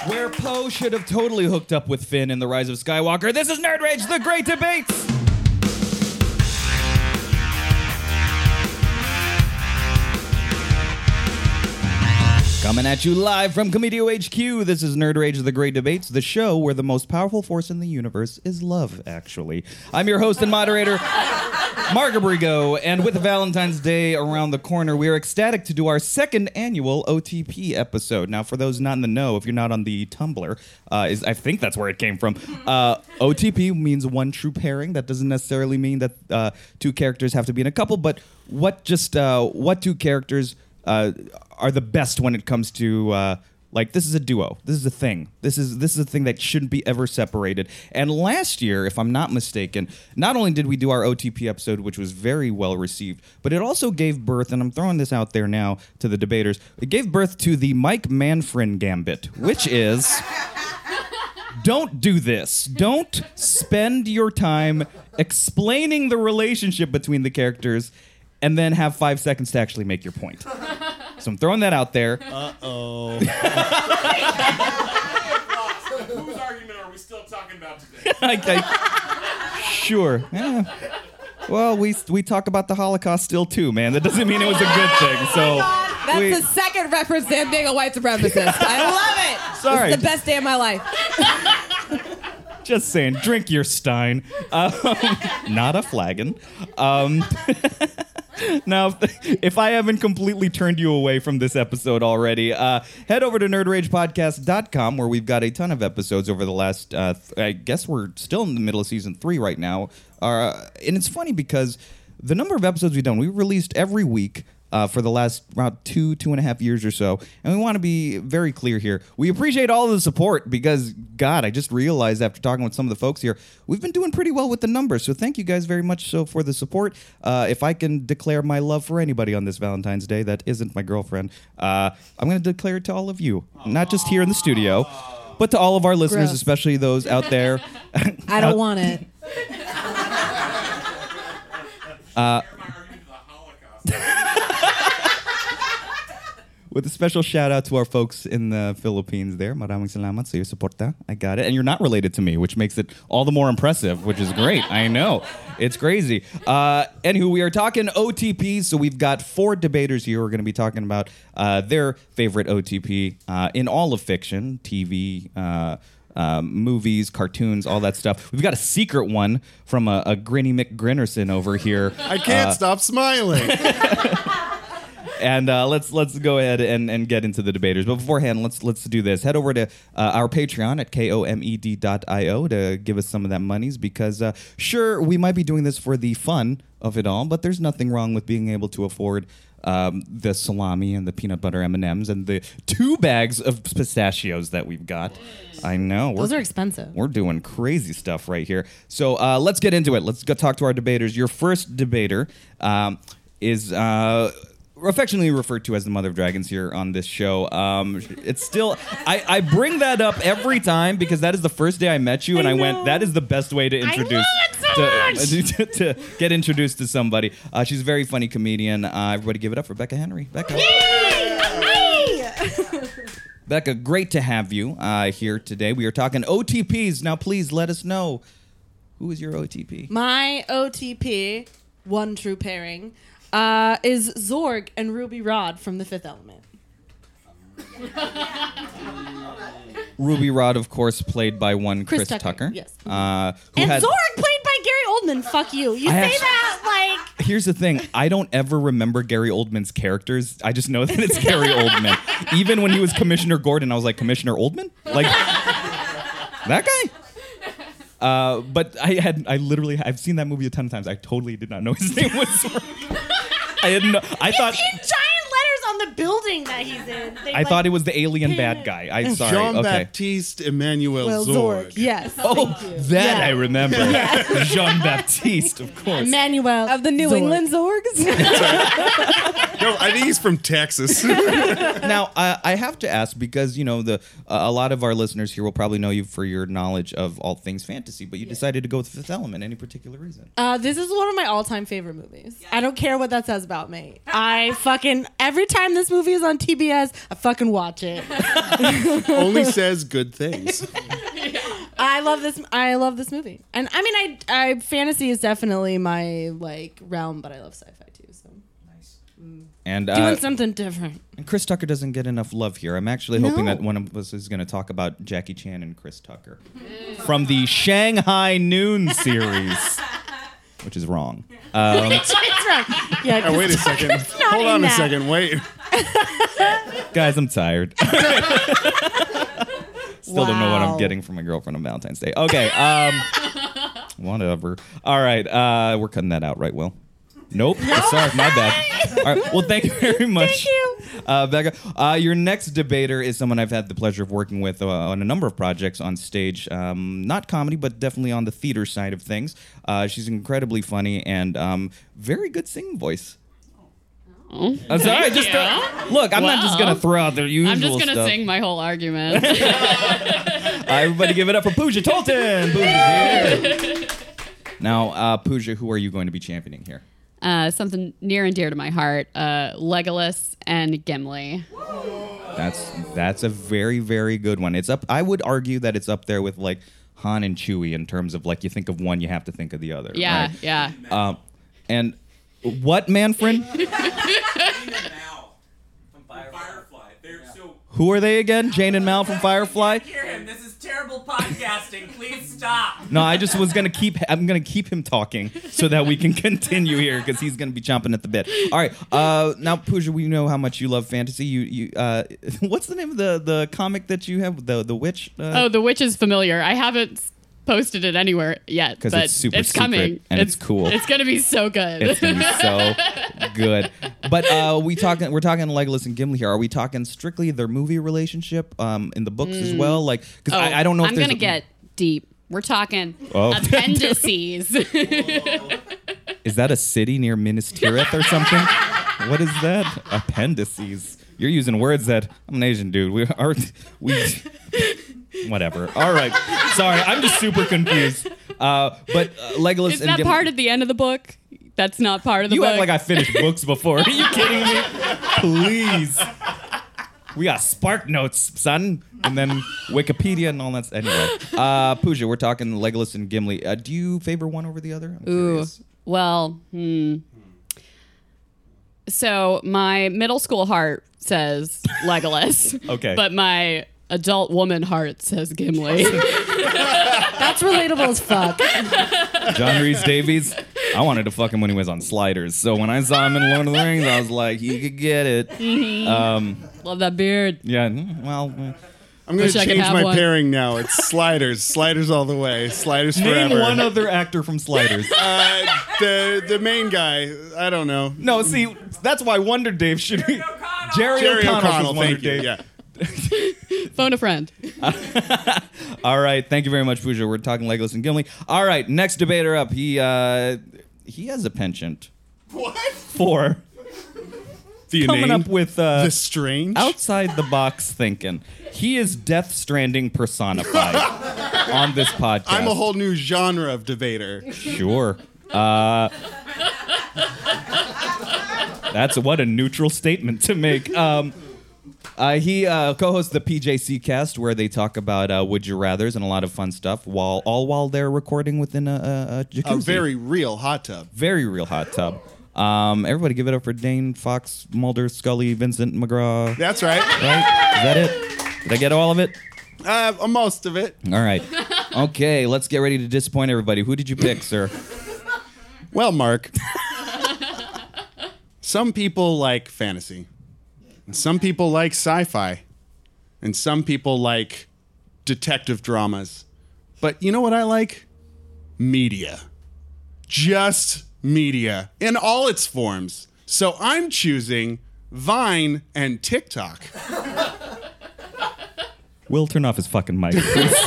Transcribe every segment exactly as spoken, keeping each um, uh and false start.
Where Poe should have totally hooked up with Finn in The Rise of Skywalker. This is Nerd Rage, the Great Debates! Coming at you live from Comedio H Q, this is Nerd Rage, the Great Debates, the show where the most powerful force in the universe is love, actually. I'm your host and moderator, Mark Abrigo, and with Valentine's Day around the corner, we are ecstatic to do our second annual O T P episode. Now, for those not in the know, if you're not on the Tumblr, uh, is I think that's where it came from. Uh, O T P means one true pairing. That doesn't necessarily mean that uh, two characters have to be in a couple, but what just uh, what two characters uh, are the best when it comes to uh, like this is a duo. This is a thing. This is this is a thing that shouldn't be ever separated. And last year, if I'm not mistaken, not only did we do our O T P episode, which was very well received, but it also gave birth, and I'm throwing this out there now to the debaters, it gave birth to the Mike Manfrin Gambit, which is don't do this. Don't spend your time explaining the relationship between the characters and then have five seconds to actually make your point. So I'm throwing that out there. Uh-oh. Whose argument are we still talking about today? Okay. Sure. Yeah. Well, we we talk about the Holocaust still too, man. That doesn't mean it was a good thing. So That's we, the second reference to him being a white supremacist. I love it. Sorry. It's the best day of my life. just saying, drink your Stein. Um, not a flagon. Um, now, if I haven't completely turned you away from this episode already, uh, head over to nerd rage podcast dot com where we've got a ton of episodes over the last, uh, th- I guess we're still in the middle of season three right now. Uh, and it's funny because the number of episodes we've done, we released every week uh, for the last around two, two and a half years or so. And we want to be very clear here. We appreciate all of the support because, God, I just realized after talking with some of the folks here, we've been doing pretty well with the numbers. So thank you guys very much so for the support. Uh, if I can declare my love for anybody on this Valentine's Day that isn't my girlfriend, uh, I'm going to declare it to all of you, not just here in the studio, but to all of our listeners, Gross. especially those out there. I don't want it. Uh, Hear my argument to the Holocaust. With a special shout out to our folks in the Philippines there. Maraming salamat sa iyo suporta. I got it. And you're not related to me, which makes it all the more impressive, which is great. I know. It's crazy. Uh, anywho, we are talking O T Ps. So we've got four debaters here who are going to be talking about uh, their favorite O T P uh, in all of fiction, T V, uh, Um, movies, cartoons, all that stuff. We've got a secret one from a, a Grinny McGrinnerson over here. I can't Uh, stop smiling. And uh, let's let's go ahead and, and get into the debaters. But beforehand, let's let's do this. Head over to uh, our Patreon at komed dot io to give us some of that monies because uh, sure, we might be doing this for the fun of it all, but there's nothing wrong with being able to afford um, the salami and the peanut butter M and M's and the two bags of pistachios that we've got. I know. Those are expensive. We're doing crazy stuff right here. So uh, let's get into it. Let's go talk to our debaters. Your first debater um, is uh, affectionately referred to as the Mother of Dragons here on this show. Um, it's still, I, I bring that up every time because that is the first day I met you, and I, I went, know. that is the best way to introduce. I love it so to, much. to, to get introduced to somebody. Uh, she's a very funny comedian. Uh, everybody give it up for Becca Henry. Becca. Becca, great to have you uh, here today. We are talking O T Ps. Now, please let us know, who is your O T P? My O T P, one true pairing, uh, is Zorg and Ruby Rod from The Fifth Element. Ruby Rod, of course, played by one Chris, Chris Tucker, Tucker. yes. Uh, who And had, Zorg played by Gary Oldman. Fuck you. You I say actually- that like... Here's the thing. I don't ever remember Gary Oldman's characters. I just know that it's Gary Oldman. Even when he was Commissioner Gordon, I was like, Commissioner Oldman? Like, that guy? Uh, but I had, I literally, I've seen that movie a ton of times. I totally did not know his name was Zorg. I didn't know. I It's thought, in giant letters on the building that he's in. They, I like, thought it was the alien bad guy. I'm sorry. Okay. Jean-Baptiste Emmanuel Well, Zorg. Zorg. Yes. Oh, thank you. that Yeah. I remember. Jean-Baptiste, of course. Emmanuel Of the New Zorg. England Zorgs? No, I think he's from Texas. Now, I, I have to ask because, you know, the uh, a lot of our listeners here will probably know you for your knowledge of all things fantasy, but you decided to go with Fifth Element. Any particular reason? Uh, this is one of my all-time favorite movies. I don't care what that says about me. I fucking every time this this movie is on T B S, I fucking watch it. Only says good things. I love this. I love this movie, and I mean, I, I fantasy is definitely my like realm, but I love sci-fi too. So And doing uh, something different. and Chris Tucker doesn't get enough love here. I'm actually hoping No. that one of us is going to talk about Jackie Chan and Chris Tucker from the Shanghai Noon series, which is wrong. Um, It's wrong. Yeah, Oh, wait a Chris second. Tucker's not Hold in on a that. second. Wait. guys, I'm tired. Still don't know what I'm Wow. getting from my girlfriend on Valentine's Day. Okay, um, whatever. All right, uh, we're cutting that out, right, Will? Nope. Sorry, my bad. All right. Well, thank you very much. Thank you. Uh, Becca, uh, your next debater is someone I've had the pleasure of working with uh, on a number of projects on stage. Um, not comedy, but definitely on the theater side of things. Uh, she's incredibly funny and um, very good singing voice. Oh, I'm sorry. thank Just you. uh, look. I'm not just Wow. gonna throw out their usual I'm just gonna stuff. sing my whole argument. Uh, everybody, give it up for Pooja Tolton. Pooja's here. Now, uh, Pooja, who are you going to be championing here? uh, something near and dear to my heart: uh, Legolas and Gimli. That's that's a very very good one. It's up. I would argue that it's up there with like Han and Chewie in terms of like you think of one, you have to think of the other. Yeah, right? yeah. Um, and what, Manfred? Mal from Firefly. They're so. Who are they again? Jane and Mal from Firefly. Hear him. This is terrible podcasting. Please stop. No, I just was gonna keep. I'm gonna keep him talking so that we can continue here because he's gonna be chomping at the bit. All right. Uh, now, Pooja, we know how much you love fantasy. You, you. Uh, what's the name of the the comic that you have? The the witch. Uh, Oh, The Witch is familiar. I haven't s- posted it anywhere yet, 'Cause but it's super it's secret coming and it's cool. It's gonna be so good. It's gonna be so good. But uh, we talking. We're talking Legolas and Gimli here. Are we talking strictly their movie relationship um, in the books as well? Like, because Oh, I, I don't know. If I'm there's gonna a- get deep. We're talking Oh. appendices. Is that a city near Minas Tirith or something? What is that? Appendices. You're using words that I'm an Asian dude. We are we. Whatever. All right. Sorry, I'm just super confused. Uh, but uh, Legolas Is and that Gimli. part of the end of the book? That's not part of the You book. act like I finished books before. Are you kidding me? Please. We got Spark Notes, son, and then Wikipedia and all that. Anyway, uh, Pooja, we're talking Legolas and Gimli. Uh, do you favor one over the other? I'm Ooh. curious. Well, hmm. So my middle school heart says Legolas. Okay. But my adult woman heart says Gimli. That's relatable as fuck. John Rhys Davies. I wanted to fuck him when he was on Sliders. So when I saw him in Lord of the Rings, I was like, he could get it. Um, Love that beard. yeah. mm, Well. uh, I'm going Wish to I could change have my one. pairing now. It's Sliders. Sliders all the way. Sliders Name forever. one other actor from Sliders. Uh, the the main guy. I don't know. No, see, that's why Wonder Dave should be. Jerry, Jerry O'Connell. O'Connell. was Wonder Thank you. Dave. Yeah. Phone a friend. All right, thank you very much, Pooja. We're talking Legolas and Gimli. All right, next debater up. He uh, he has a penchant What? for The coming name? up with uh, the strange. outside the box thinking. He is Death Stranding personified on this podcast. I'm a whole new genre of debater. Sure. Uh, that's what a neutral statement to make. Um, uh, he uh, co-hosts the P J C Cast, where they talk about uh, would you rather's and a lot of fun stuff, while all while they're recording within a, a, a jacuzzi. A very real hot tub. very real hot tub. Um, everybody, give it up for Dane, Fox, Mulder, Scully, Vincent, McGraw. That's right. Right? Is that it? Did I get all of it? Uh, most of it. All right. Okay, let's get ready to disappoint everybody. Who did you pick, sir? Well, Mark, some people like fantasy, and some people like sci-fi, and some people like detective dramas. But you know what I like? Media. Just media in all its forms. So I'm choosing Vine and TikTok. Will, turn off his fucking mic, please.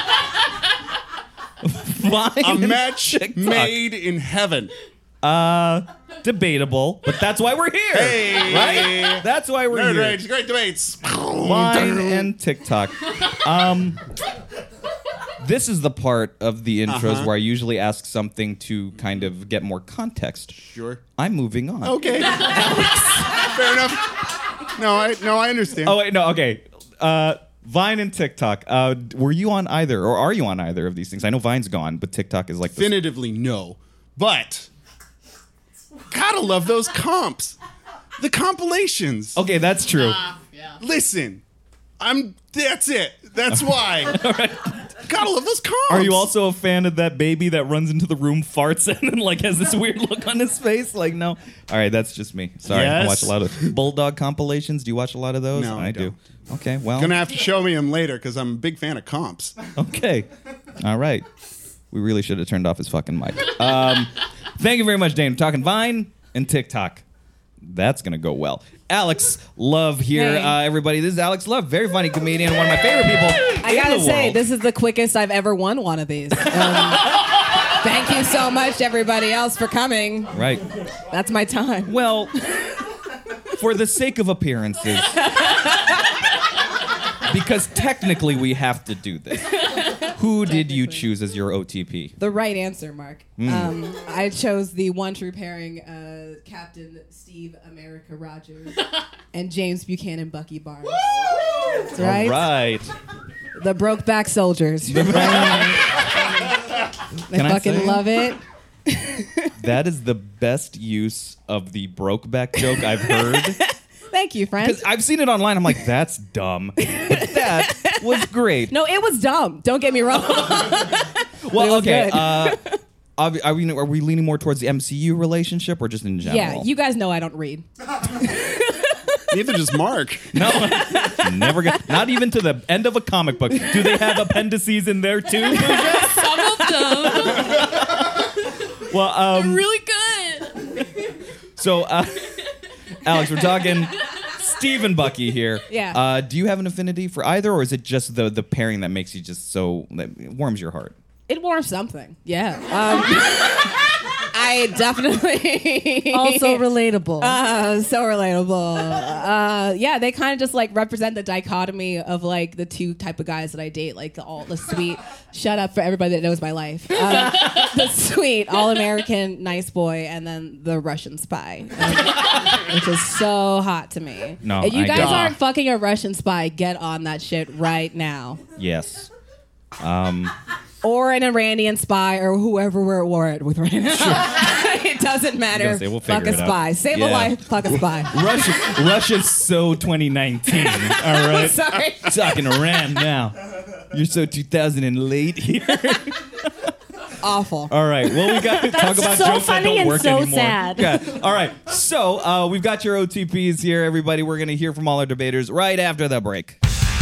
Vine A and match TikTok. made in heaven. Uh, debatable, but that's why we're here. Hey. Right? That's why we're Nerd here. Rage, great debates. Vine and TikTok. Um, this is the part of the intros Uh-huh. where I usually ask something to kind of get more context. Sure. I'm moving on. Okay. Fair enough. No, I no, I understand. Oh wait, no, okay. Uh, Vine and TikTok. Uh, were you on either, or are you on either of these things? I know Vine's gone, but TikTok is like the Definitively no. But gotta love those comps. The compilations. Okay, that's true. Listen, I'm. That's it. That's why. Gotta love those comps. Are you also a fan of that baby that runs into the room, farts, and then like has this weird look on his face? Like, no. All right, that's just me. Sorry, I Yes. watch a lot of Bulldog compilations. Do you watch a lot of those? No, I do. don't. Okay, well. Gonna have to show me them later because I'm a big fan of comps. Okay. All right. We really should have turned off his fucking mic. Um, thank you very much, Dane. I'm talking Vine and TikTok. That's going to go well. Alex Love here, Hey. uh, everybody. This is Alex Love, very funny comedian, one of my favorite people I in gotta the say, world. this is the quickest I've ever won one of these. Um, thank you so much, everybody else, for coming. Right. That's my time. Well, for the sake of appearances, because technically we have to do this. Who did you choose as your O T P? The right answer, Mark. Mm. Um, I chose the one true pairing, uh, Captain Steve America Rogers and James Buchanan Bucky Barnes. That's right. All right. The Brokeback Soldiers. I Can I fucking say? love it. That is the best use of the Brokeback joke I've heard. Thank you, friend. Because I've seen it online. I'm like, that's dumb. But that was great. No, it was dumb. Don't get me wrong. Well, was okay. good. Uh, are, we, are, we, are we leaning more towards the M C U relationship or just in general? Yeah, you guys know I don't read. Neither does Mark. No, never got. Not even to the end of a comic book. Do they have appendices in there too? Some of them. Well, um, Really good. so uh, Alex, we're talking Steve and Bucky here. Yeah. Uh, do you have an affinity for either, or is it just the the pairing that makes you just so that warms your heart? It warms something. Yeah. Um, I definitely Also relatable. Uh, so relatable. Uh, yeah, they kind of just like represent the dichotomy of like the two type of guys that I date, like the all the sweet. Shut up for everybody that knows my life. Um, the sweet, all American, nice boy, and then the Russian spy, um, which is so hot to me. No, if you I guys get it. aren't fucking a Russian spy, get on that shit right now. Yes. Um, Or an Iranian spy, or whoever we're at war at with right now. It doesn't matter. gonna say, we'll Fuck figure a it out. spy. Save Yeah. a life. Fuck a spy. Russia, Russia's so twenty nineteen. All right. Sorry. Talking Iran now. You're so two thousand and late here. Awful. All right. Well, we got to talk about so jokes that funny don't and work so anymore. sad. Yeah. All right. So uh, we've got your O T Ps here, everybody. We're going to hear from all our debaters right after the break.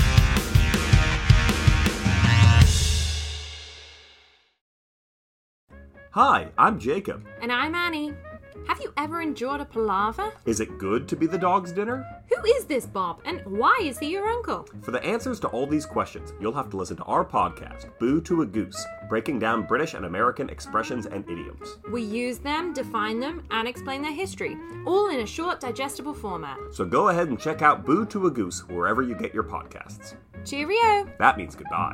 Hi, I'm Jacob. And I'm Annie. Have you ever enjoyed a palaver? Is it good to be the dog's dinner? Who is this Bob, and why is he your uncle? For the answers to all these questions, you'll have to listen to our podcast, Boo to a Goose, breaking down British and American expressions and idioms. We use them, define them, and explain their history, all in a short, digestible format. So go ahead and check out Boo to a Goose wherever you get your podcasts. Cheerio! That means goodbye.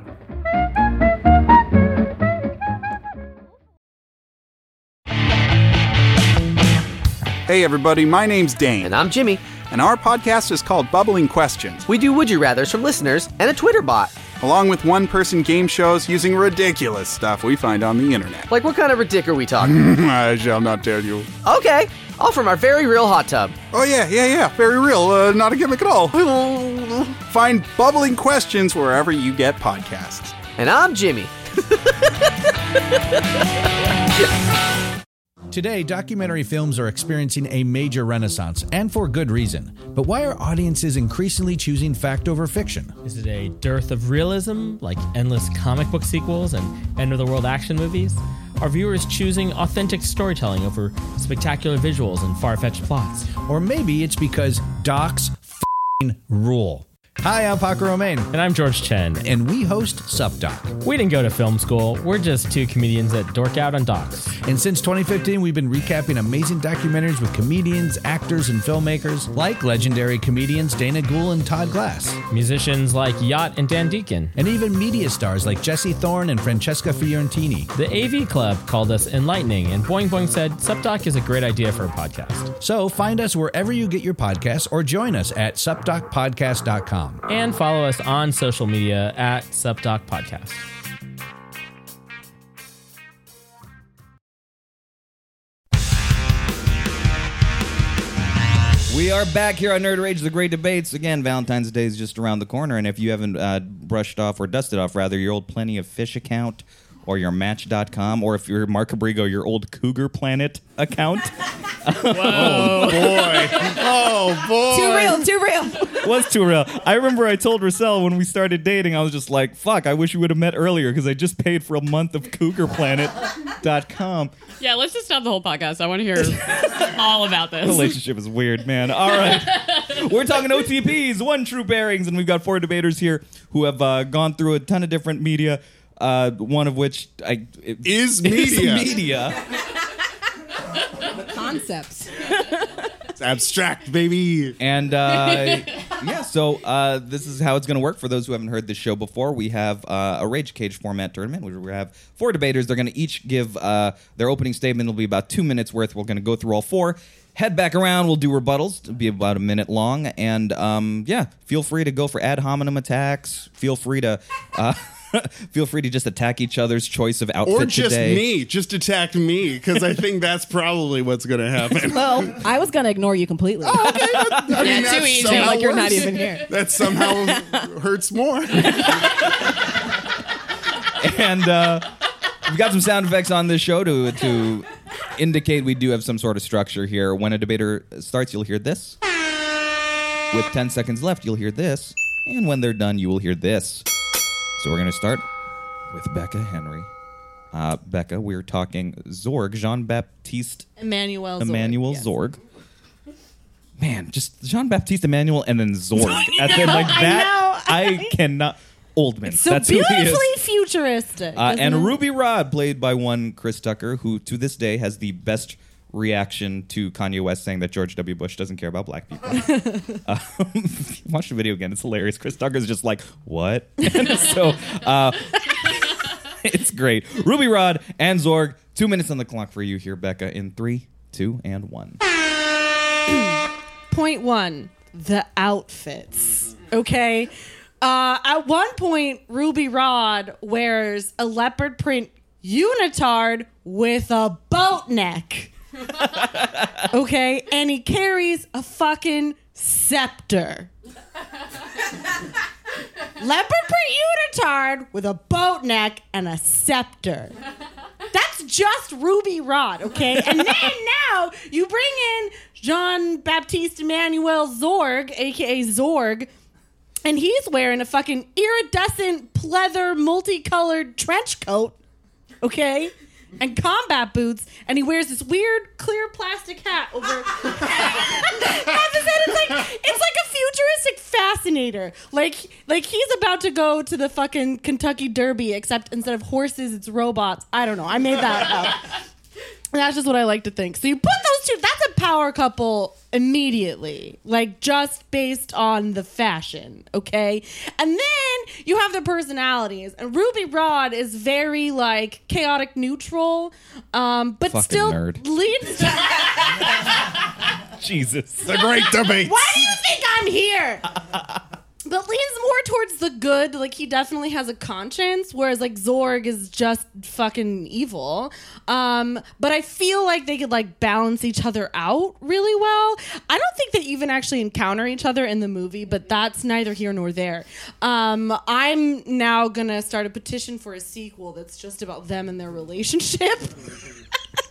Hey everybody, my name's Dane. And I'm Jimmy. And our podcast is called Bubbling Questions. We do Would You Rathers from listeners and a Twitter bot. Along with one-person game shows using ridiculous stuff we find on the internet. Like what kind of ridic are we talking? I shall not tell you. Okay, all from our very real hot tub. Oh yeah, yeah, yeah, very real, uh, not a gimmick at all. Find Bubbling Questions wherever you get podcasts. And I'm Jimmy. Today, documentary films are experiencing a major renaissance, and for good reason. But why are audiences increasingly choosing fact over fiction? Is it a dearth of realism, like endless comic book sequels and end-of-the-world action movies? Are viewers choosing authentic storytelling over spectacular visuals and far-fetched plots? Or maybe it's because docs f***ing rule. Hi, I'm Paco Romain. And I'm George Chen. And we host SupDoc. We didn't go to film school. We're just two comedians that dork out on docs. And since twenty fifteen, we've been recapping amazing documentaries with comedians, actors, and filmmakers like legendary comedians Dana Gould and Todd Glass. Musicians like Yacht and Dan Deacon. And even media stars like Jesse Thorne and Francesca Fiorentini. The A V Club called us enlightening, and Boing Boing said SupDoc is a great idea for a podcast. So find us wherever you get your podcasts or join us at sup doc podcast dot com. And follow us on social media at SupDoc Podcast. We are back here on Nerd Rage, the Great Debates. Again, Valentine's Day is just around the corner, and if you haven't uh, brushed off or dusted off, rather, your old Plenty of Fish account or your Match dot com, or if you're Mark Cabrigo, your old Cougar Planet account. Oh, boy. Oh, boy. Too real, too real. Was too real. I remember I told Russell when we started dating, I was just like, fuck, I wish we would have met earlier because I just paid for a month of cougar planet dot com. Yeah, let's just stop the whole podcast. I want to hear all about this. Relationship is weird, man. All right. We're talking O T Ps, one true pairings, and we've got four debaters here who have uh, gone through a ton of different media, uh, one of which I, it, is media. Is media. The concepts. It's abstract, baby. And uh, yeah, so uh, this is how it's going to work for those who haven't heard this show before. We have uh, a Rage Cage format tournament where we have four debaters. They're going to each give uh, their opening statement. It'll be about two minutes worth. We're going to go through all four. Head back around. We'll do rebuttals. It'll be about a minute long. And um, yeah, feel free to go for ad hominem attacks. Feel free to... Uh, Feel free to just attack each other's choice of outfit Or just today. me. Just attack me, because I think that's probably what's going to happen. Well, I was going to ignore you completely. Oh, okay. I mean, Yeah, that's too easy. somehow Like you're not worse. even here. That somehow hurts more. And uh, we've got some sound effects on this show to to indicate we do have some sort of structure here. When a debater starts, you'll hear this. With ten seconds left, you'll hear this. And when they're done, you will hear this. So we're going to start with Becca Henry. Uh, Becca, we're talking Zorg, Jean-Baptiste Emmanuel Zorg. Emmanuel yes. Zorg. Man, just Jean-Baptiste Emmanuel and then Zorg. And then like that, I, I cannot... Oldman. So That's who he beautifully is. futuristic. Uh, isn't and it? Ruby Rod, played by one Chris Tucker, who to this day has the best reaction to Kanye West saying that George W. Bush doesn't care about black people. um, watch the video again. It's hilarious. Chris Tucker's just like, what? And so uh, it's great. Ruby Rod and Zorg, two minutes on the clock for you here, Becca, in three, two, and one. Point one, the outfits. Okay. Uh, at one point, Ruby Rod wears a leopard print unitard with a boat neck. Okay, and he carries a fucking scepter. Leopard print unitard with a boat neck and a scepter. That's just Ruby Rod, okay? And then now you bring in Jean-Baptiste Emmanuel Zorg, a k a. Zorg, and he's wearing a fucking iridescent pleather multicolored trench coat, okay? And combat boots, and he wears this weird clear plastic hat over half his head. It's like it's like a futuristic fascinator. Like like he's about to go to the fucking Kentucky Derby, except instead of horses, it's robots. I don't know. I made that up. That's just what I like to think. So you put those two, that's a power couple immediately. Like, just based on the fashion, okay? And then you have the personalities. And Ruby Rod is very, like, chaotic neutral, um, but Fucking still nerd. leads to... Jesus. The great debate. Why do you think I'm here? But leans more towards the good. Like, he definitely has a conscience, whereas, like, Zorg is just fucking evil. Um, but I feel like they could, like, balance each other out really well. I don't think they even actually encounter each other in the movie, but that's neither here nor there. Um, I'm now gonna start a petition for a sequel that's just about them and their relationship.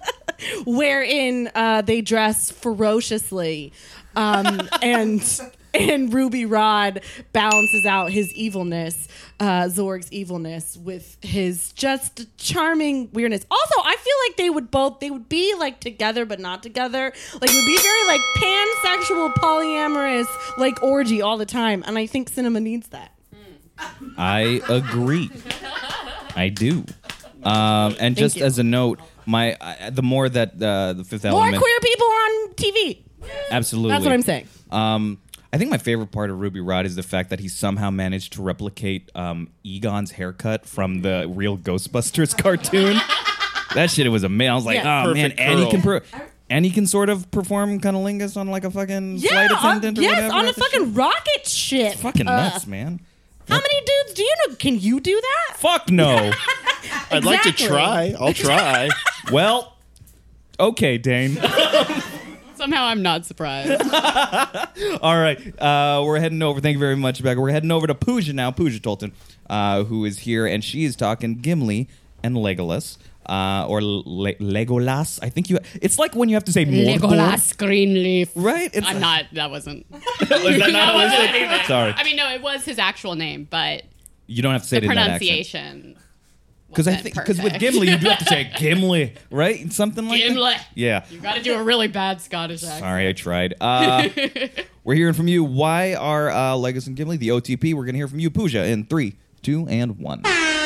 Wherein uh, they dress ferociously um, and... and Ruby Rod balances out his evilness, uh, Zorg's evilness, with his just charming weirdness. Also, I feel like they would both, they would be like together but not together. Like it would be very like pansexual, polyamorous, like orgy all the time. And I think cinema needs that. I agree. I do. Um, and just you. as a note, my I, the more that uh, the Fifth More Element, queer people on T V. absolutely, That's what I'm saying. Um, I think my favorite part of Ruby Rod is the fact that he somehow managed to replicate um, Egon's haircut from the real Ghostbusters cartoon. That shit was amazing. I was like, Yeah. oh man, Perfect and he curl. can per- and he can sort of perform cunnilingus on like a fucking Yeah, flight on, attendant or yes, whatever. on a at the fucking show. rocket ship. It's fucking Uh, nuts, man. How many dudes do you know? Can you do that? Fuck no. I'd like to Exactly. try. I'll try. Well, okay, Dane. Somehow I'm not surprised. All right, uh, we're heading over. Thank you very much, Becca. We're heading over to Pooja now, Pooja Tolton, uh, who is here, and she is talking Gimli and Legolas, uh, or Le- Legolas. I think you. It's like when you have to say Mordor. Legolas Greenleaf. Right? It's I'm not. That wasn't. Was that not what wasn't it even. Sorry. I mean, no, it was his actual name, but You don't have to say the it in that accent. pronunciation. Because I wasn't think because with perfect. Gimli you do have to say Gimli, right? Something like Gimli. that. Yeah. You got to do a really bad Scottish accent. Sorry, I tried. Uh, we're hearing from you. Why are uh, Legolas and Gimli the O T P? We're gonna hear from you, Pooja, in three, two, and one.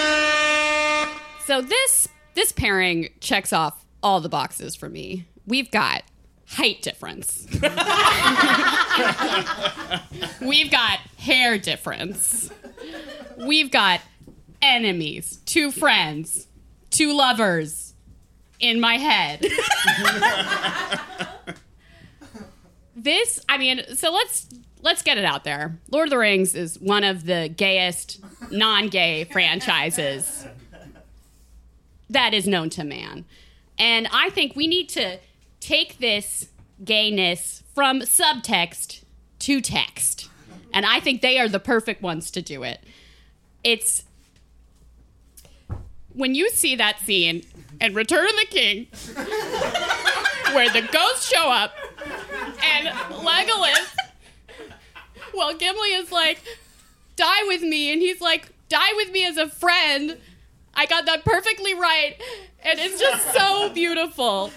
So this this pairing checks off all the boxes for me. We've got height difference. We've got hair difference. We've got enemies, two friends, two lovers in my head. This, I mean, so let's let's get it out there. Lord of the Rings is one of the gayest non-gay franchises that is known to man. And I think we need to take this gayness from subtext to text. And I think they are the perfect ones to do it. It's when you see that scene in Return of the King where the ghosts show up and Legolas, well, Gimli is like, die with me. And he's like, die with me as a friend. I got that perfectly right. And it's just so beautiful.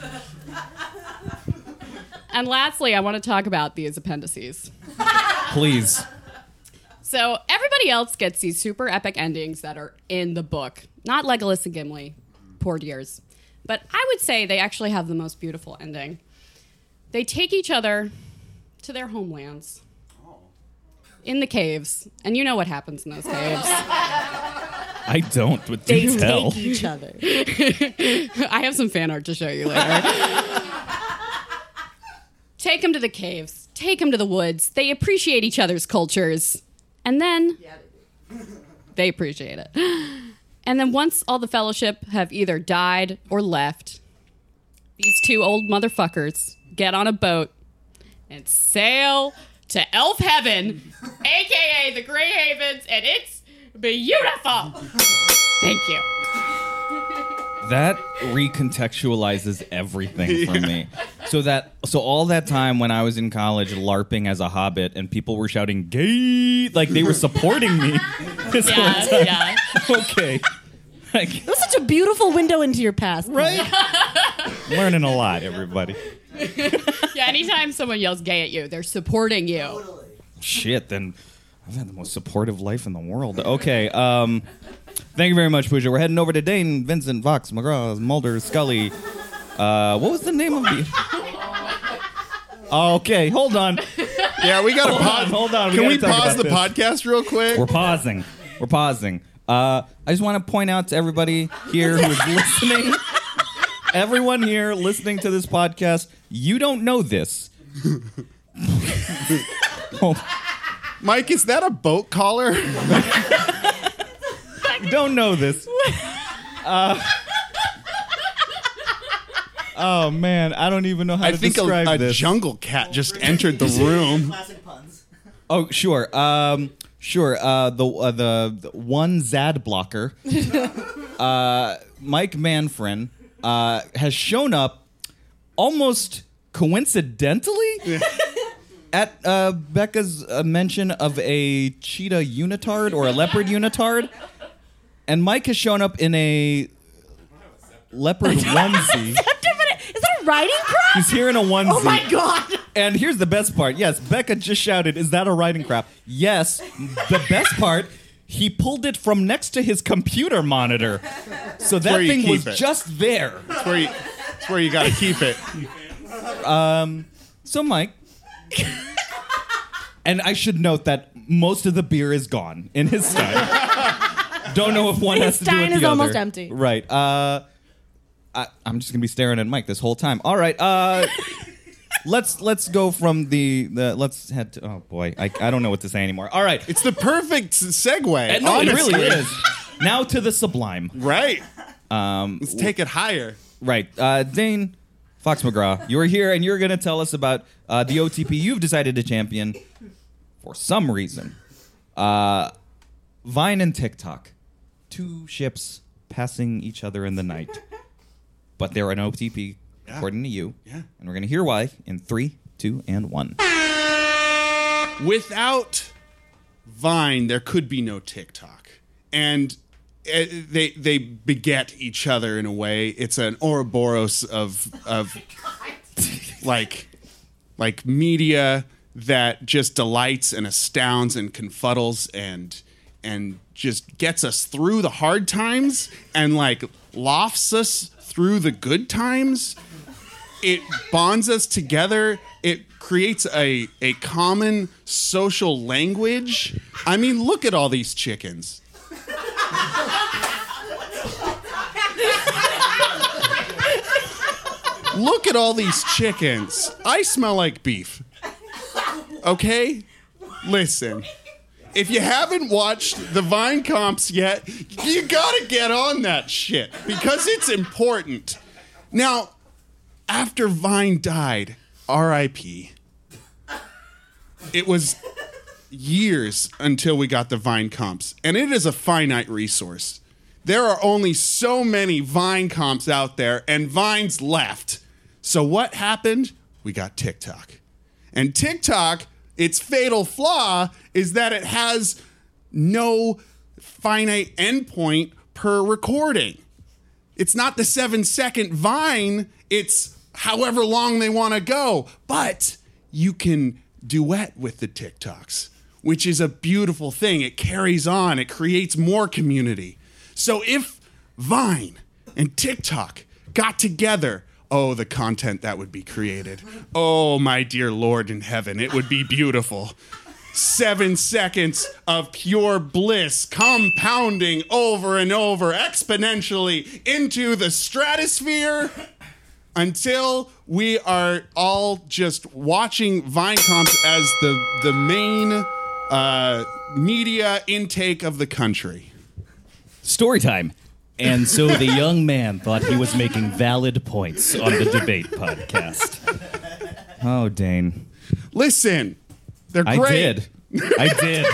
And lastly, I want to talk about these appendices. Please. So everybody else gets these super epic endings that are in the book. Not Legolas and Gimli. Poor dears. But I would say they actually have the most beautiful ending. They take each other to their homelands. In the caves. And you know what happens in those caves. I don't, but do They tell. take each other. I have some fan art to show you later. Take them to the caves. Take them to the woods. They appreciate each other's cultures. And then they appreciate it. And then once all the fellowship have either died or left, these two old motherfuckers get on a boat and sail to Elf Heaven, a k a the Grey Havens, and it's beautiful. Thank you. That recontextualizes everything for me. So that so all that time when I was in college LARPing as a hobbit and people were shouting gay, like they were supporting me. this whole Yeah, time. yeah. Okay. Like, It was such a beautiful window into your past. right? Learning a lot, everybody. Yeah, anytime someone yells gay at you, they're supporting you. Shit, then I've had the most supportive life in the world. Okay, um, thank you very much, Pooja. We're heading over to Dane, Vincent, Vox, McGraw, Mulder, Scully. Uh, what was the name of the... Oh, okay, hold on. Yeah, we got to Hold pause. on, hold on. We Can gotta we talk pause the about this. podcast real quick? We're pausing. We're pausing. Uh, I just want to point out to everybody here who is listening, everyone here listening to this podcast, you don't know this. Oh, Mike, is that a boat collar? you don't know this. Uh, oh, man. I don't even know how I to think a, describe a this. jungle cat just entered the room. Classic puns. Oh, sure. Um, sure. Uh, the, uh, the the one Zad blocker, uh, Mike Manfrin, uh, has shown up almost coincidentally at uh, Becca's uh, mention of a cheetah unitard or a leopard unitard, and Mike has shown up in a leopard onesie. Is that a riding crop? He's here in a onesie. Oh my god! And here's the best part. Yes, Becca just shouted, "Is that a riding crop?" Yes. The best part, he pulled it from next to his computer monitor. So that where you thing keep was it. just there. That's where you, that's where you got to keep it. Um, so Mike, and I should note that most of the beer is gone in his stein. Don't know if one His has to do with stein the is other. almost empty. Right. Uh, I, I'm just gonna be staring at Mike this whole time. All right. Uh, let's let's go from the, the let's head to. Oh boy, I, I don't know what to say anymore. All right. It's the perfect segue. Uh, no, it honestly. really is. Now to the sublime. Right. Um, Let's take it higher. Right. Uh, Dane Fox McGraw, you're here and you're going to tell us about uh, the O T P you've decided to champion for some reason. Uh, Vine and TikTok. Two ships passing each other in the night. But they're an O T P, Yeah. according to you. Yeah. And we're going to hear why in three, two, and one. Without Vine, there could be no TikTok. And uh, they they beget each other in a way. It's an Ouroboros of of like like media that just delights and astounds and confuddles and and just gets us through the hard times and like lofts us through the good times. It bonds us together. It creates a, a common social language. I mean, look at all these chickens. Look at all these chickens. I smell like beef. Okay? Listen. If you haven't watched the Vine comps yet, you gotta get on that shit because it's important. Now, after Vine died, R I P, it was years until we got the Vine comps, and it is a finite resource. There are only so many Vine comps out there, and Vine's left. So what happened? We got TikTok. And TikTok, its fatal flaw is that it has no finite endpoint per recording. It's not the seven second Vine, it's however long they want to go. But you can duet with the TikToks, which is a beautiful thing. It carries on, it creates more community. So if Vine and TikTok got together, oh, the content that would be created. Oh, my dear Lord in heaven, it would be beautiful. Seven seconds of pure bliss compounding over and over exponentially into the stratosphere until we are all just watching Vine comps as the, the main uh, media intake of the country. Story time. And so the young man thought he was making valid points on the debate podcast. Oh, Dane. Listen, they're great. I did. I did.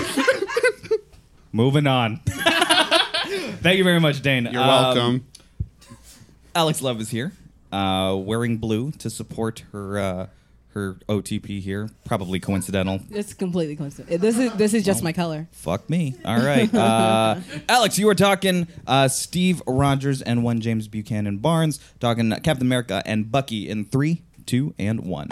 Moving on. Thank you very much, Dane. You're welcome. Um, Alex Love is here, uh, wearing blue to support her uh, her O T P here. Probably coincidental. It's completely coincidental. This is this is just my color. Fuck me. All right. Uh, Alex, you were talking uh, Steve Rogers and one James Buchanan Barnes, talking Captain America and Bucky in three, two, and one.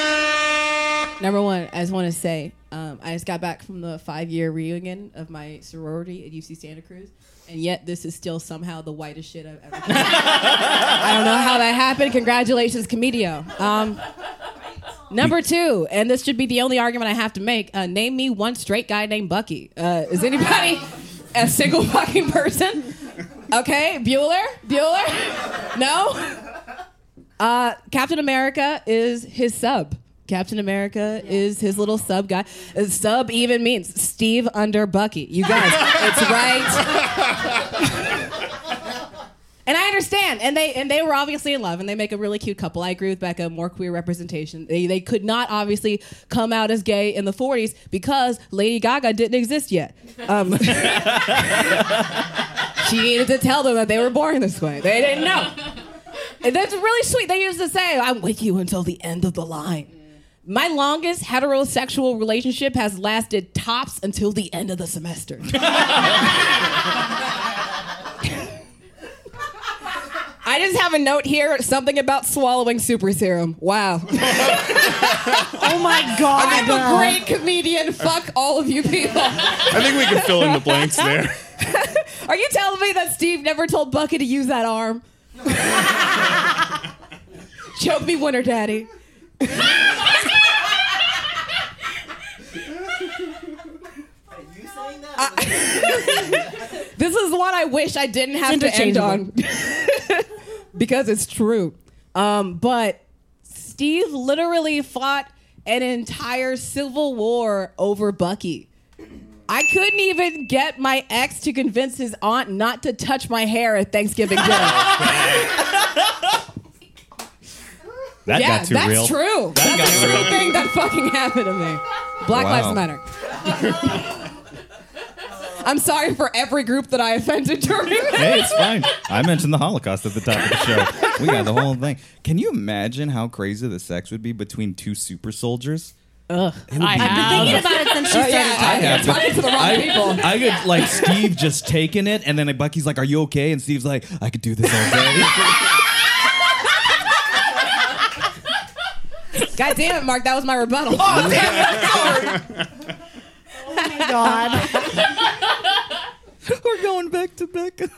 Number one, I just want to say, um, I just got back from the five-year reunion of my sorority at U C Santa Cruz, and yet this is still somehow the whitest shit I've ever seen. I don't know how that happened. Congratulations, Comedio. Um, number two, and this should be the only argument I have to make, uh, name me one straight guy named Bucky. Uh, is anybody a single fucking person? Okay, Bueller? Bueller? No? Uh, Captain America is his sub. Captain America yeah. is his little sub guy. Uh, sub even means Steve under Bucky. You guys, it's right. And I understand. And they and they were obviously in love, and they make a really cute couple. I agree with Becca, more queer representation. They they could not obviously come out as gay in the forties because Lady Gaga didn't exist yet. Um, she needed to tell them that they were born this way. They didn't know. And that's really sweet. They used to say, I'm with you until the end of the line. My longest heterosexual relationship has lasted tops until the end of the semester. I just have a note here, something about swallowing super serum. Wow. Oh my God. I'm a great comedian. Fuck all of you people. I think we can fill in the blanks there. Are you telling me that Steve never told Bucky to use that arm? Choke me, Winter Daddy. This is one I wish I didn't have to end on. Because it's true. Um, but Steve literally fought an entire civil war over Bucky. I couldn't even get my ex to convince his aunt not to touch my hair at Thanksgiving dinner. That yeah, got too that's real. true. That that's got a true real. thing that fucking happened to me. Black Wow. Lives Matter. I'm sorry for every group that I offended during this. Hey, it's fine. I mentioned the Holocaust at the top of the show. We got the whole thing. Can you imagine how crazy the sex would be between two super soldiers? Ugh. It would I be- have. I've been thinking about it since she Oh, started yeah, talking. I have to- talking to the wrong I, people. I could like Steve just taking it, and then like, Bucky's like, "Are you okay?" And Steve's like, "I could do this all day." God damn it, Mark, that was my rebuttal. Oh my God. We're going back to Becca.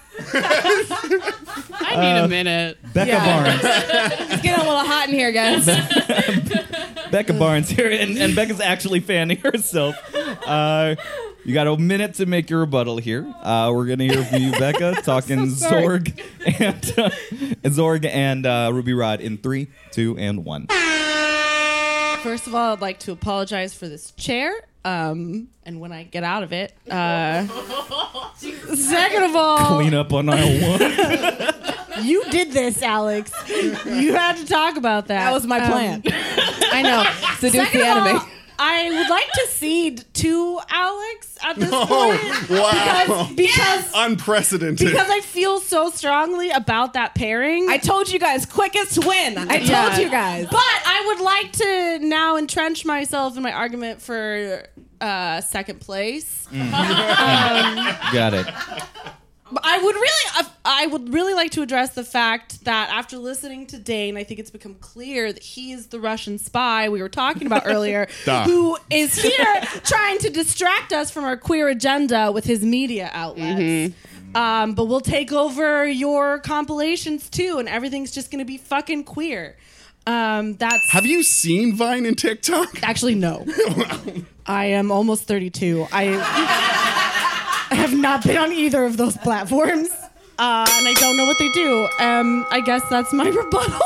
I need a minute. Becca Yeah. Barnes. It's getting a little hot in here, guys. Becca Barnes here, and, and Becca's actually fanning herself. Uh, you got a minute to make your rebuttal here. Uh, we're gonna hear from you, Becca, talking so sorry. Zorg and uh, Zorg and uh, Ruby Rod in three, two, and one. First of all, I'd like to apologize for this chair. Um, and when I get out of it, uh, second of all, Clean up on aisle one. you did this, Alex. You had to talk about that. That was my Um, plan. I know. Seduce Second the of enemy. all, I would like to cede to Alex at this Oh, point. wow. Because, because, Unprecedented. because I feel so strongly about that pairing. I told you guys, quickest win. I told Yeah. you guys. But I would like to now entrench myself in my argument for uh, second place. Um, Got it. But I would really, uh, I would really like to address the fact that after listening to Dane, I think it's become clear that he is the Russian spy we were talking about earlier, Duh. who is here trying to distract us from our queer agenda with his media outlets. Um, but we'll take over your compilations too, and everything's just going to be fucking queer. Um, that's Have you seen Vine and TikTok? actually no. I am almost thirty-two. I. I have not been on either of those platforms, uh, and I don't know what they do. Um, I guess that's my rebuttal.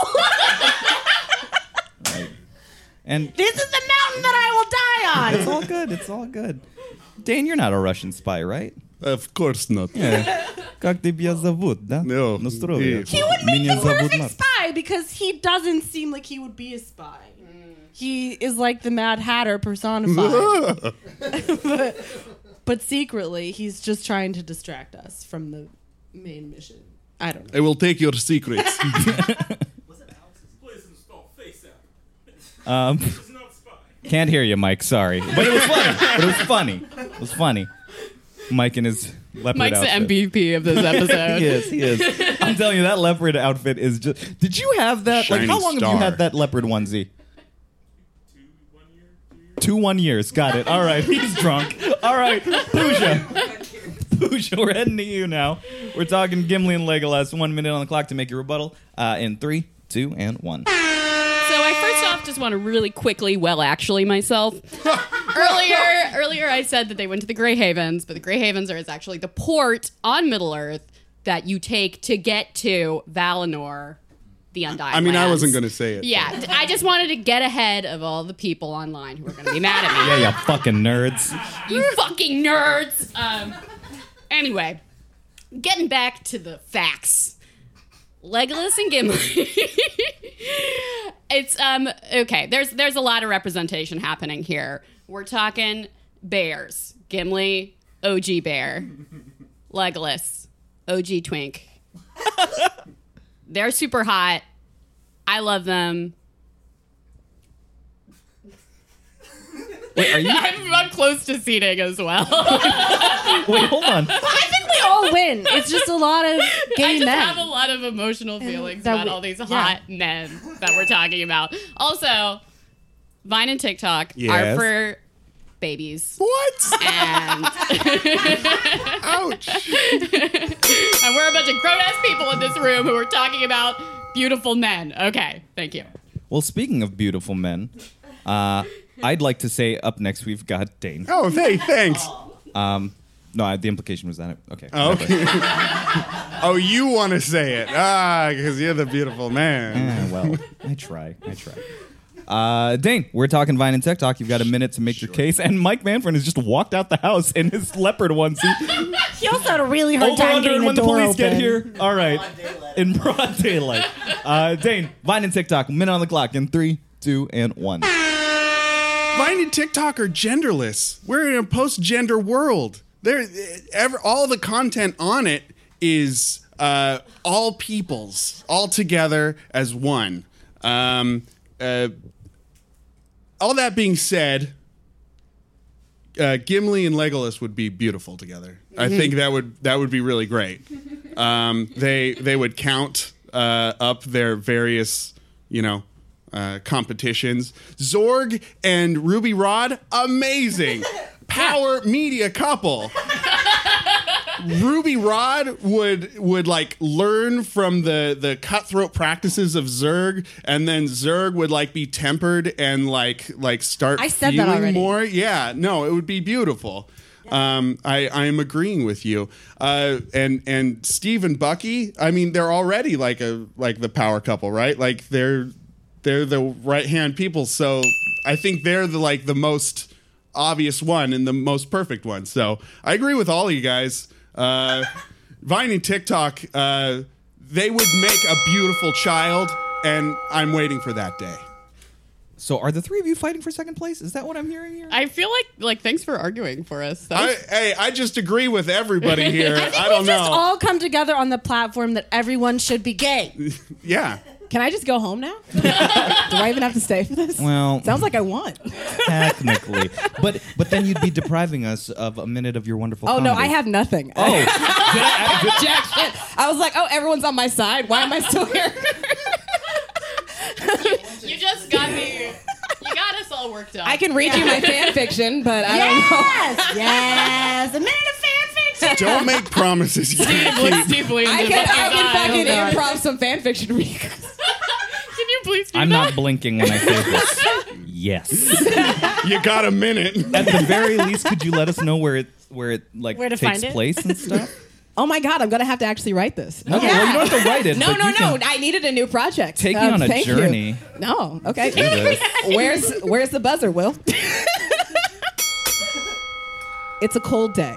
And This is the mountain that I will die it's on. all good. It's all good. Dane, you're not a Russian spy, right? Of course not. Yeah. Как тебя зовут, да? No. На здоровье. He would make Меня the зовут perfect Марк. spy because he doesn't seem like he would be a spy. He is like the Mad Hatter personified. but, but secretly, he's just trying to distract us from the main mission. I don't know. I will take your secrets. Please install FaceApp. Um, It's not spy. can't hear you, Mike. Sorry, but it was funny. But it was funny. It was funny. Mike and his leopard Mike's the outfit. M V P of this episode. he is. He is. I'm telling you, that leopard outfit is just. Did you have that? Shining like, how long have star. you had that leopard onesie? Two one years. Got it. All right. He's drunk. All right. Pooja. Pooja, we're heading to you now. We're talking Gimli and Legolas. One minute on the clock to make your rebuttal. Uh, in three, two, and one. So I first off just want to really quickly, well, actually myself. earlier, earlier I said that they went to the Grey Havens, but the Grey Havens are is actually the port on Middle Earth that you take to get to Valinor, the Undying I mean, I Lands. wasn't going to say it. Yeah, d- I just wanted to get ahead of all the people online who are going to be mad at me. Yeah, you fucking nerds. You fucking nerds. Um, anyway, getting back to the facts. Legolas and Gimli. It's um okay. There's there's a lot of representation happening here. We're talking bears. Gimli, O G bear. Legolas, O G twink. They're super hot. I love them. Wait, are you? I'm, I'm close to seating as well. Wait, hold on. I think we all win. It's just a lot of gay I just men. have a lot of emotional feelings that about we- all these yeah. hot men that we're talking about. Also, Vine and TikTok Yes. are for babies. What? And Ouch. and we're a bunch of grown-ass people in this room who are talking about beautiful men. Okay, thank you. Well, speaking of beautiful men, uh, I'd like to say up next we've got Dane. Oh, hey, thanks. Um, no, I, the implication was that. Okay. Oh, okay. Oh, you want to say it? Ah, because you're the beautiful man. Eh, well, I try. I try. Uh, Dane, we're talking Vine and TikTok. You've got a minute to make your case. And Mike Manfred has just walked out the house in his leopard onesie. He also had a really hard Over time under getting and the when the door police open. get here. All right. In broad daylight. Uh, Dane, Vine and TikTok. Minute on the clock in three, two, and one. Vine and TikTok are genderless. We're in a post-gender world. There, ever, all the content on it is uh, all peoples, all together as one. Um, uh, all that being said, uh, Gimli and Legolas would be beautiful together. I think that would that would be really great. Um, they they would count uh, up their various, you know, uh, competitions. Zorg and Ruby Rod, amazing. Power media couple. Ruby Rod would would like learn from the the cutthroat practices of Zerg, and then Zerg would like be tempered and like like start I said that feeling already. more. Yeah, no, it would be beautiful. Um, I I am agreeing with you. Uh, and and Steve and Bucky, I mean, they're already like a like the power couple, right? Like they're they're the right hand people. So I think they're the like the most obvious one and the most perfect one. So I agree with all of you guys. Uh, Vine and TikTok, uh, they would make a beautiful child, and I'm waiting for that day. So are the three of you fighting for second place? Is that what I'm hearing here? I feel like like thanks for arguing for us. That I, was- hey, I just agree with everybody here. I think I don't we've just know. all come together on the platform that everyone should be gay. Yeah. Can I just go home now? Do I even have to stay for this? Well, Sounds like I won. technically, but but then you'd be depriving us of a minute of your wonderful. Oh, no, comedy. I have nothing. Oh, did I, did- Jack shit. I was like, oh, everyone's on my side. Why am I still here? you just got me. You got us all worked up. I can read you my fan fiction, but I don't know. Yes, yes, a minute of fan fiction. Don't make promises you can't Look keep. Steve Williams I in can, I Bucky's can eye. fucking Oh, God. improv some fan fiction to read. Can you please do I'm that? not blinking when I say this. Yes. You got a minute. At the very least, could you let us know where it where it like Where to takes find it? place and stuff? Oh my God, I'm going to have to actually write this. Okay, well you don't have to write it. No, but no, you no. can I needed a new project. Take me Um, on a thank you. journey. No, okay. Do this. Where's Where's the buzzer, Will? It's a cold day.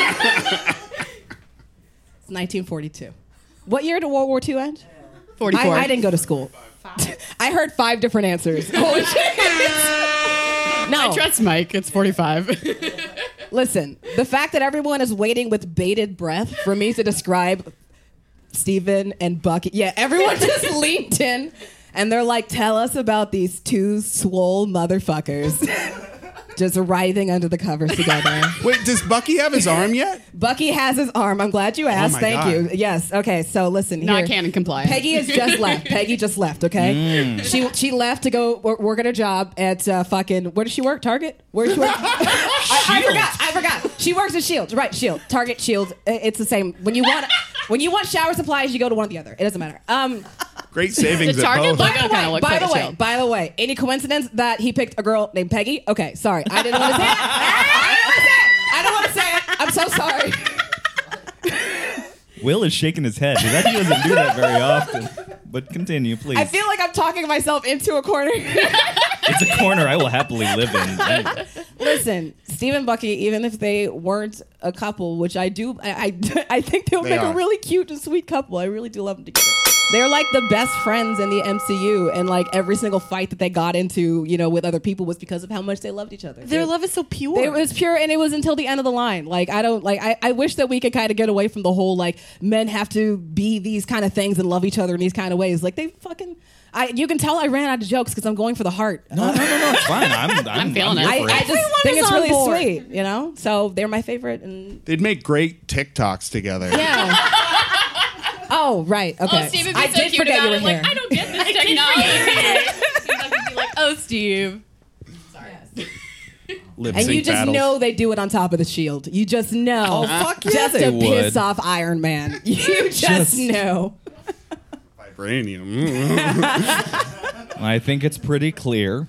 It's nineteen forty-two. What year did World War Two end? forty-four. I, I didn't go to school. I heard five different answers. Holy shit. No. I trust Mike. It's forty-five. Listen, the fact that everyone is waiting with bated breath for me to describe Steven and Bucky. Yeah, everyone just leaned in and they're like, tell us about these two swole motherfuckers just writhing under the covers together. Wait, does Bucky have his arm yet? Bucky has his arm. I'm glad you asked. my Thank God. you. Yes. Okay. So listen. Not here. canon compliant. Peggy has just left. Peggy just left. Okay. She she left to go wor- work at a job at uh, fucking. Where does she work? Target. Where does she work? I, I forgot. I forgot. She works at Shield. Right. Shield. Target. Shield. I- It's the same. When you want when you want shower supplies, you go to one or the other. It doesn't matter. Um. Great savings The at Target both. logo By the kinda way, looks by like the a way, Shield. by the way, any coincidence that he picked a girl named Peggy? Okay, sorry, I didn't want to say it. I don't want to say it. I don't want to say it. I'm so sorry. Will is shaking his head. He actually doesn't do that very often. But continue, please. I feel like I'm talking myself into a corner. It's a corner I will happily live in. Anyway. Listen, Steve and Bucky, even if they weren't a couple, which I do, I I, I think they would They make are. a really cute and sweet couple. I really do love them together. They're like the best friends in the M C U, and like every single fight that they got into, you know, with other people was because of how much they loved each other. Their They- love is so pure. It was pure, and it was until the end of the line. Like I don't like. I, I wish that we could kind of get away from the whole like men have to be these kind of things and love each other in these kind of ways. Like they fucking I, you can tell I ran out of jokes because I'm going for the heart. No, no, no, no, it's fine. I'm, I'm, I'm feeling I'm it. here I, for I it. just Everyone think is it's on really board. sweet, you know? So they're my favorite. And They'd make great TikToks together. yeah. Oh, right. Okay. Oh, Steve would be I so did cute forget about you were it. here. Like, I don't get this technology. He'd be like, oh, Steve. Lip And you sync just battles. know they do it on top of the shield. You just know. Oh, fuck yeah, Just they to would. piss off Iron Man. You just, Just- know. Vibranium. Mm. I think it's pretty clear.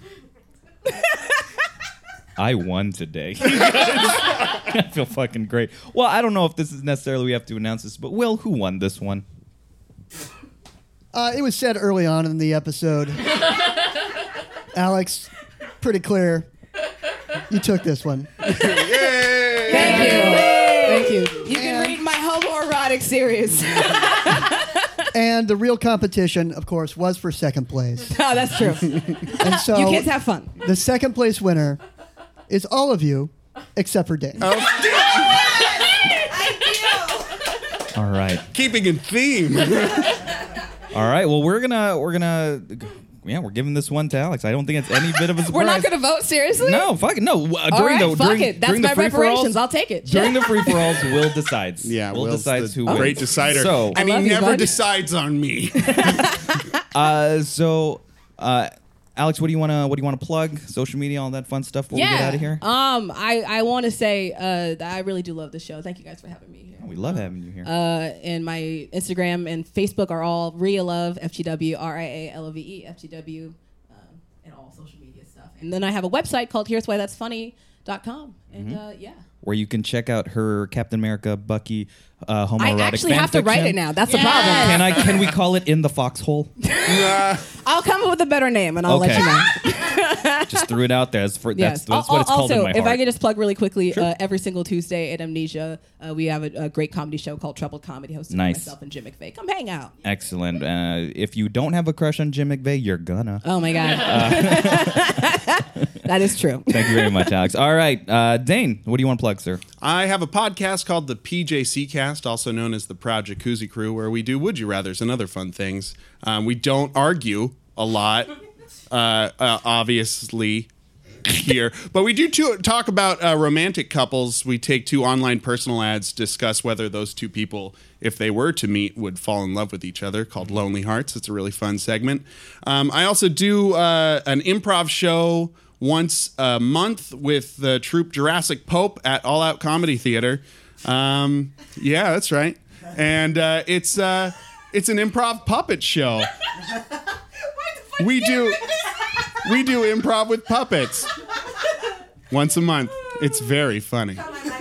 I won today. I feel fucking great. Well, I don't know if this is necessarily we have to announce this, but Will, who won this one? Uh, it was said early on in the episode. Alex, pretty clear. You took this one. Thank you. Thank you. You can read my homoerotic series. And the real competition, of course, was for second place. Oh, that's true. And so You kids have fun. the second place winner is all of you except for Dane. All right. Keeping in theme. All right. Well, we're gonna we're gonna yeah we're giving this one to Alex. I don't think it's any bit of a surprise. We're not going to vote, seriously? No, fuck it. No. Uh, All during right, the fuck during, it. That's during the my free-for-alls- reparations. I'll take it. During the free for alls, Will decides. Yeah, Will Will's decides the who wins. great decider. So and love he you, never bud. decides on me. uh so uh Alex, what do you want to what do you want to plug? Social media, all that fun stuff before we get out of here. Um, I, I want to say uh, that I really do love the show. Thank you guys for having me here. We love having you here. Uh, and my Instagram and Facebook are all Ria Love, F G W, R I A L O V E, F G W, um, and all social media stuff. And then I have a website called here's why that's funny dot com. And Mhm. uh, yeah. Where you can check out her Captain America, Bucky, uh, homoerotic I actually have to fanfiction. write it now. That's the Can problem. I? Can we call it In the Foxhole? I'll come up with a better name and I'll let Okay. you know. Just threw it out there. That's, for, Yes. that's, that's Al- what it's called also, in my if heart. I could just plug really quickly, uh, every single Tuesday at Amnesia, uh, we have a, a great comedy show called Troubled Comedy, hosted by Nice. myself and Jim McVeigh. Come hang out. Excellent. Uh, if you don't have a crush on Jim McVeigh, you're gonna. Oh my god, that is true. Thank you very much, Alex. All right, uh, Dane, what do you want to plug, sir? I have a podcast called the P J C Cast, also known as the Proud Jacuzzi Crew, where we do Would You Rathers and other fun things. Um, we don't argue a lot, uh, uh, obviously, here. But we do to- talk about uh, romantic couples. We take two online personal ads, discuss whether those two people, if they were to meet, would fall in love with each other, called Lonely Hearts. It's a really fun segment. Um, I also do uh, an improv show once a month with the troupe Jurassic Pope at All Out Comedy Theater. Um, yeah, that's right. And uh, it's uh, it's an improv puppet show. We do we do improv with puppets once a month. It's very funny.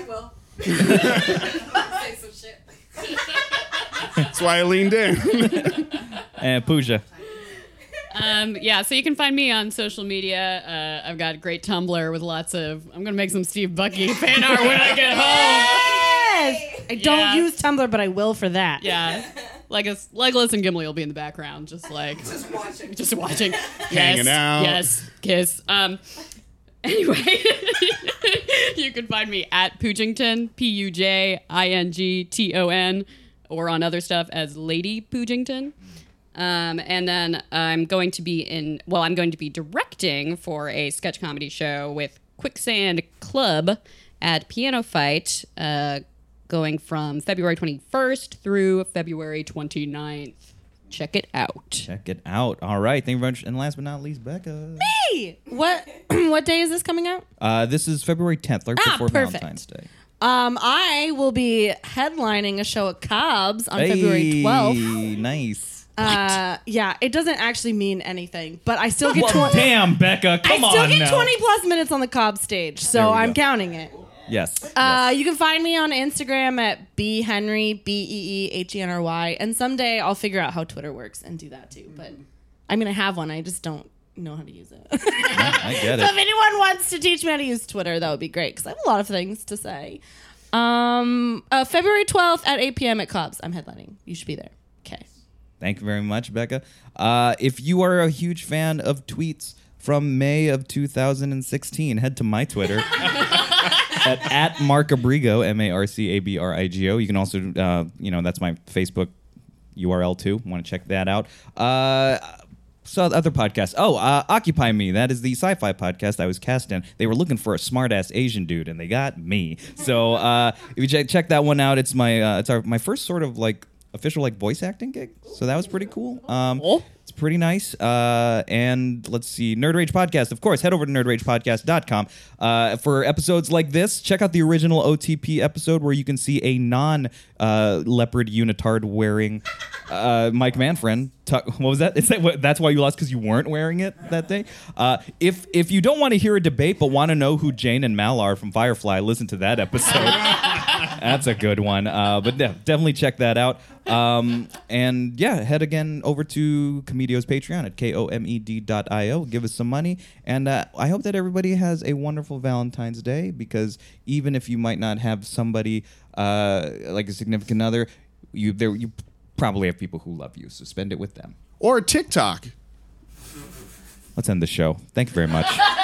That's why I leaned in. And Pooja. Um, yeah, so you can find me on social media. Uh, I've got a great Tumblr with lots of. I'm gonna make some Steve Bucky fan art when I get home. Yes! I don't Yeah. use Tumblr, but I will for that. Yeah, like a, Legolas and Gimli will be in the background, just like just watching, just watching, Hanging yes, out. Yes, kiss. Um. Anyway, you can find me at Pugington, P U J I N G T O N, or on other stuff as Lady Pugington. Um, and then I'm going to be in, well, I'm going to be directing for a sketch comedy show with Quicksand Club at Piano Fight, uh, going from February twenty-first through February twenty-ninth. Check it out. Check it out. All right. Thank you very much. And last but not least, Becca. Hey! What what day is this coming out? Uh, this is February tenth, right Ah, before perfect. Valentine's Day. Um, I will be headlining a show at Cobb's on February twelfth. Hey, nice. Uh, yeah, it doesn't actually mean anything, but I still get Well, twenty. damn, Becca. Come I still on get now. twenty plus minutes on the Cobb stage, There so we I'm go. counting it. Yes. Uh, you can find me on Instagram at B Henry, B E E H E N R Y, and someday I'll figure out how Twitter works and do that too. But I'm gonna have one. I just don't know how to use it. I get So it. if anyone wants to teach me how to use Twitter, that would be great because I have a lot of things to say. Um, uh, February twelfth at eight p.m. at Cobb's. I'm headlining. You should be there. Okay. Thank you very much, Becca. Uh, if you are a huge fan of tweets from May of two thousand sixteen, head to my Twitter at, at Mark Abrigo, M A R C A B R I G O. You can also, uh, you know, that's my Facebook U R L too. Want to check that out. Uh, So other podcasts. Oh, uh, Occupy Me. That is the sci-fi podcast I was cast in. They were looking for a smart-ass Asian dude, and they got me. So uh, if you check, check that one out, it's my uh, it's our my first sort of like official like voice acting gig. So that was pretty cool. Um, it's pretty nice. Uh, and let's see, Nerd Rage Podcast. Of course, head over to nerd rage podcast dot com uh, for episodes like this. Check out the original O T P episode where you can see a non uh, leopard unitard wearing uh, Mike Manfred. Tuck, what was that? Is that what, that's why you lost because you weren't wearing it that day? Uh, if if you don't want to hear a debate but want to know who Jane and Mal are from Firefly, listen to that episode. That's a good one. Uh, but yeah, definitely check that out. Um, and yeah, head again over to Comedio's Patreon at K O M E D dot I O. Give us some money. And uh, I hope that everybody has a wonderful Valentine's Day, because even if you might not have somebody uh, like a significant other, you there you probably have people who love you, so spend it with them. Or TikTok. Let's end the show. Thank you very much.